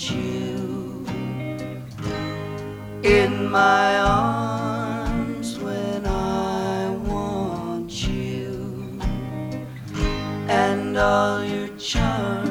you in my arms when I want you, and all your charms